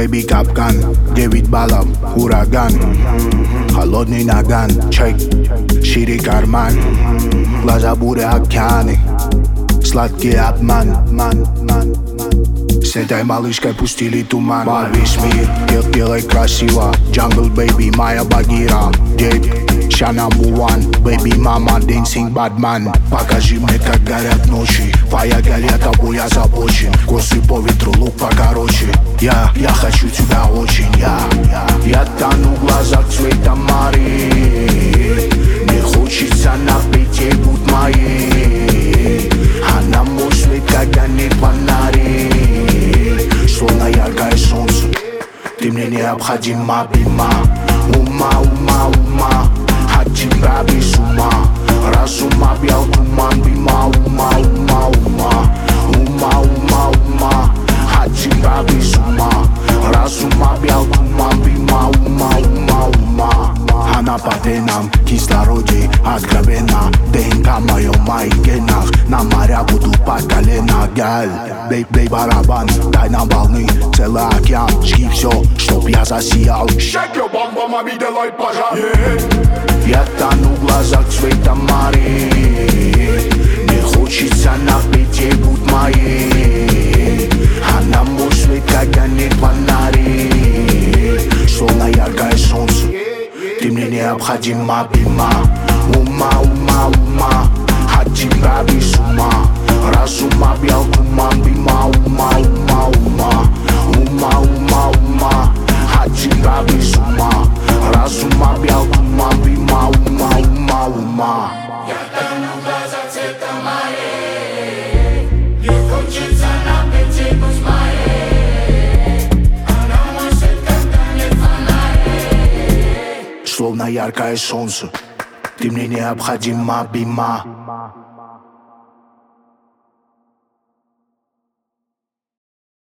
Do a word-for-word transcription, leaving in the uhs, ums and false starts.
Baby капкан, девять баллов, ураган. Холодный наган, чек, шире карман. Глаза буря океаны, сладкий обман, ман, ман, ман. С этой малышкой пустили туман. Мой весь мир, дел, делай красиво. Jungle baby, моя багира. Дед, ща number one. Baby mama, dancing badman. Покажи мне, как горят ночи. Твоя горя, тобой озабочен. Косы по ветру, лук покороче. Я, я хочу тебя очень, я, я. Я тону в глазах цвета Мари. Мне хочется напить, ей будь моей. Она мой свет, когда нет фонарей. Словно яркое солнце, ты мне необходима, бима. Ума, ума, ума, от тебя без ума. Разум объял туман, бима. Ума, ума, ума, ума, ума, ума, от тебя без ума. Разум объял туман, бима. Ума, ума, ума. Она по венам, кислороде откровенно. ДНК мое в моих генах. На моря буду по колено, галь. Бей, бей барабан, дай нам волны. Целый океан, жги все, чтоб я засиял. Shake your bum bum, мами, делай пожар, yeah. Я тону в глазах цвета Мари. Мне хочется напить, ей будь моей. Она мой свет, когда нет фонарей. Словно яркое солнце, ты мне необходима, бима. Ума, ума, ума, от тебя без ума. Разум объял туман, бима. Ума, ума, ума, ума, ума, ума, от тебя без ума. Разум объял туман, бима. Ума, ума, ума. Я тону в глазах цвета морей. Мне хочется напить, ей будь моей. Она мой свет, когда нет фонарей. Словно яркое солнце, ты мне необходима, бима.